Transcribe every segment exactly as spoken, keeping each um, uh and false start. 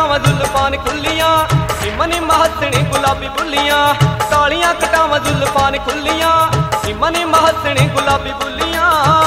कटावां जुल्फां खुलियां, सिमने महसने गुलाबी बुलियां। कालियां कटावां जुल्फां खुलियां, सिमने महसने गुलाबी बुलियां।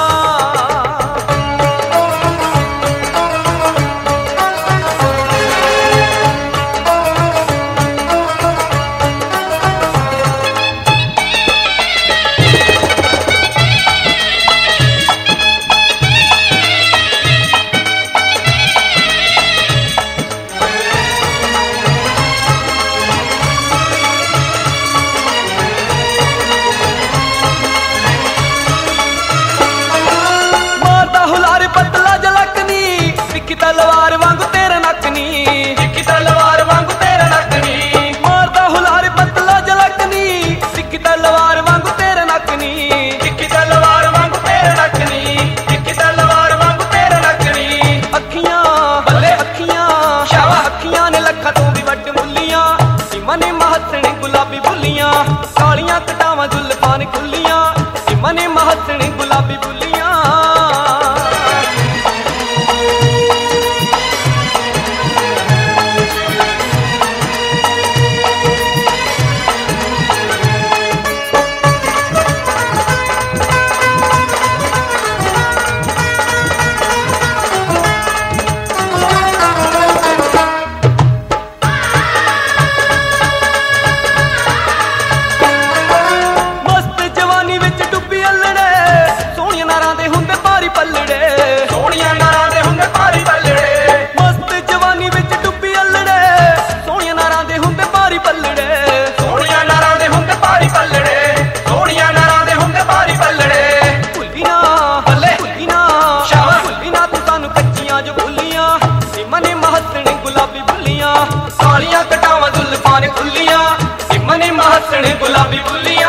तलवार वांगू तेरा नकनी, तिखी तलवार वांगू तेरा नकनी। मारदा हुलार पतला जलकनी, तिखी तलवार वांगू तेरा नकनी। तिखी तलवार वांगू तेरा नकनी, तिखी तलवार वांगू तेरा नकनी। अखियां बल्ले अखियां, शावा अखियां ने लखा तो भी वड्ड मुलियां। सिमने महसने गुलाबी बुलियां, कालियां कटावां जुल्फां खुलियां। सिमने महसने गुलाबी बुलियां। कालियां कटावां जुल्फां खुलियां, सिमने महसने गुलाबी बुलियां।